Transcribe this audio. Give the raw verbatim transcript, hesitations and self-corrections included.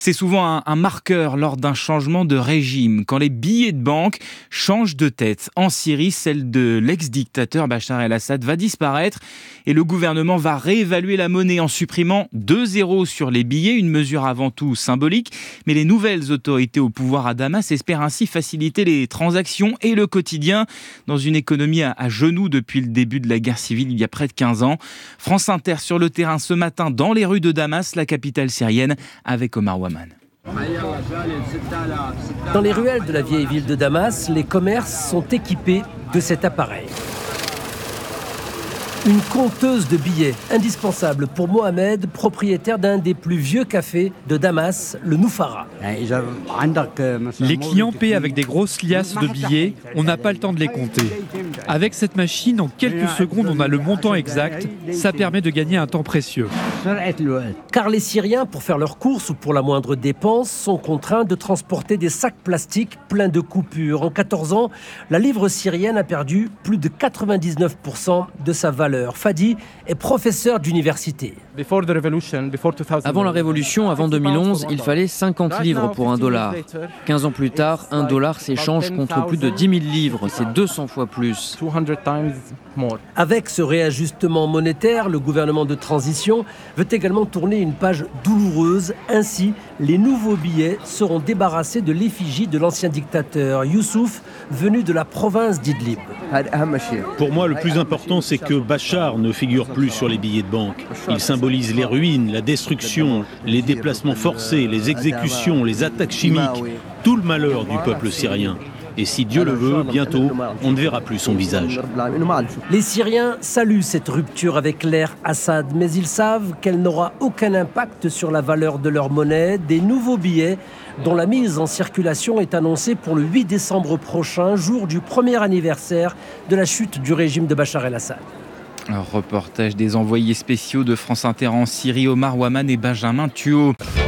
C'est souvent un, un marqueur lors d'un changement de régime, quand les billets de banque changent de tête. En Syrie, celle de l'ex-dictateur Bachar el-Assad va disparaître et le gouvernement va réévaluer la monnaie en supprimant deux zéros sur les billets, une mesure avant tout symbolique. Mais les nouvelles autorités au pouvoir à Damas espèrent ainsi faciliter les transactions et le quotidien dans une économie à, à genoux depuis le début de la guerre civile il y a près de quinze ans. France Inter sur le terrain ce matin dans les rues de Damas, la capitale syrienne, avec Omar Waman. Dans les ruelles de la vieille ville de Damas, les commerces sont équipés de cet appareil. Une compteuse de billets, indispensable pour Mohamed, propriétaire d'un des plus vieux cafés de Damas, le Noufara. Les clients paient avec des grosses liasses de billets, on n'a pas le temps de les compter. Avec cette machine, en quelques secondes, on a le montant exact, ça permet de gagner un temps précieux. Car les Syriens, pour faire leurs courses ou pour la moindre dépense, sont contraints de transporter des sacs plastiques pleins de coupures. En quatorze ans, la livre syrienne a perdu plus de quatre-vingt-dix-neuf pour cent de sa valeur. Fadi est professeur d'université. Avant la Révolution, avant deux mille onze, il fallait cinquante livres pour un dollar. quinze ans plus tard, un dollar s'échange contre plus de dix mille livres, c'est deux cents fois plus. Avec ce réajustement monétaire, le gouvernement de transition veut également tourner une page douloureuse. Ainsi, les nouveaux billets seront débarrassés de l'effigie de l'ancien dictateur Youssouf, venu de la province d'Idlib. Pour moi, le plus important, c'est que Bachar ne figure plus sur les billets de banque. Il symbolise les ruines, la destruction, les déplacements forcés, les exécutions, les attaques chimiques, tout le malheur du peuple syrien. Et si Dieu le veut, bientôt, on ne verra plus son visage. Les Syriens saluent cette rupture avec l'ère Assad, mais ils savent qu'elle n'aura aucun impact sur la valeur de leur monnaie. Des nouveaux billets dont la mise en circulation est annoncée pour le huit décembre prochain, jour du premier anniversaire de la chute du régime de Bachar el-Assad. Un reportage des envoyés spéciaux de France Inter en Syrie, Omar Waman et Benjamin Thuot.